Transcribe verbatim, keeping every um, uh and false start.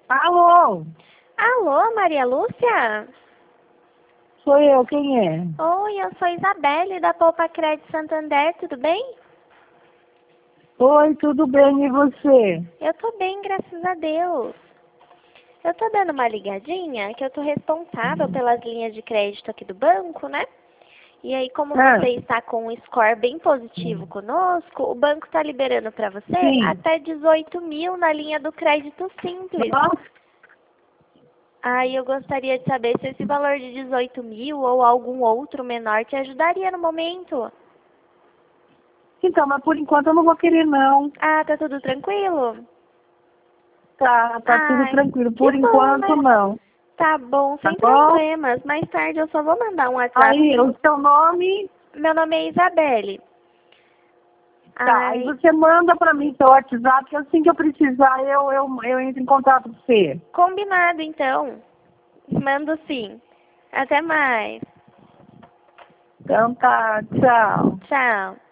Alô? Alô, Maria Lúcia? Sou eu, quem é? Oi, eu sou Isabelle da Poupa Crédito Santander, tudo bem? Oi, tudo bem, e você? Eu tô bem, graças a Deus. Eu tô dando uma ligadinha, que eu tô responsável pelas linhas de crédito aqui do banco, né? E aí, como Ah, você está com um score bem positivo conosco, o banco está liberando para você sim. até dezoito mil na linha do crédito simples. Nossa, Aí eu gostaria de saber se esse valor de dezoito mil ou algum outro menor te ajudaria no momento. então, mas por enquanto eu não vou querer não. Ah, tá tudo tranquilo? Tá, tá tudo Ai, tranquilo. que Por bom, enquanto né? não. Tá bom, Tá sem bom? problemas. Mais tarde eu só vou mandar um WhatsApp. Aí, o seu nome, Meu nome é Isabelle. tá. Aí Ai, você manda pra mim seu WhatsApp, que assim que eu precisar, eu, eu, eu entro em contato com você. combinado então. Mando sim. Até mais. Então tá, tchau. Tchau.